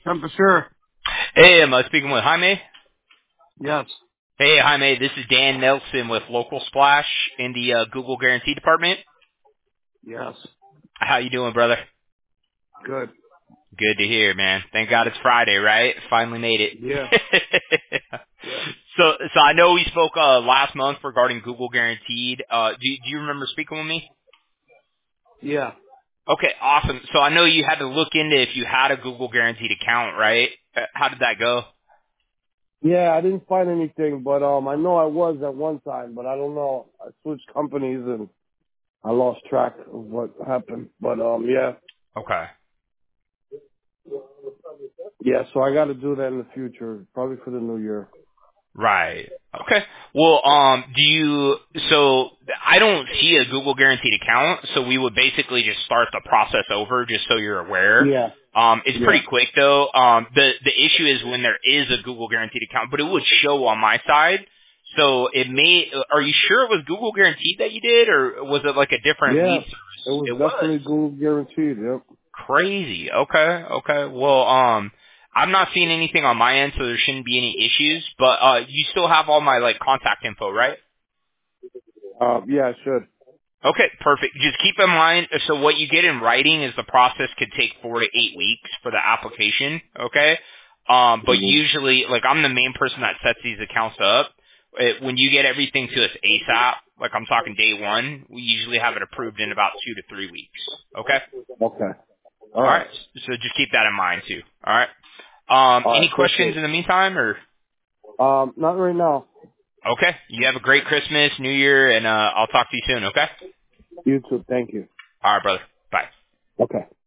Temperature. Hey, am I speaking with Jaime? Yes. Hey, Jaime, this is Dan Nelson with Local Splash in the Google Guarantee Department. Yes. How you doing, brother? Good. Good to hear, man. Thank God it's Friday, right? Finally made it. Yeah. Yeah. so I know we spoke last month regarding Google Guaranteed. Do you remember speaking with me? Yeah. Okay, awesome. So I know you had to look into if you had a Google Guaranteed account, right? How did that go? Yeah, I didn't find anything, but I know I was at one time, but I don't know. I switched companies and I lost track of what happened. But yeah. Okay. Yeah, so I gotta do that in the future, probably for the new year. Right. Okay. Well, so I don't see a Google guaranteed account, so we would basically just start the process over just so you're aware. Yeah. It's Yeah. pretty quick though. The issue is when there is a Google guaranteed account, but it would show on my side. So are you sure it was Google guaranteed that you did, or was it like a different Yeah. lead service? It was It was. definitely Google guaranteed, yep. Crazy. Okay. Okay. Well, I'm not seeing anything on my end, so there shouldn't be any issues. But you still have all my like contact info, right? Yeah, I should. Okay, perfect. Just keep in mind, so what you get in writing is the process could take 4 to 8 weeks for the application. Okay. But Hmm. usually, like I'm the main person that sets these accounts up. When you get everything to us ASAP, like I'm talking day one, we usually have it approved in about 2 to 3 weeks. Okay. Okay. All All right. right. So just keep that in mind too. All right. All right, Any questions appreciate in it. the meantime, or Not right now. okay? You have a great Christmas, New Year, and I'll talk to you soon. Okay. You too. Thank you. All right, brother. Bye. Okay.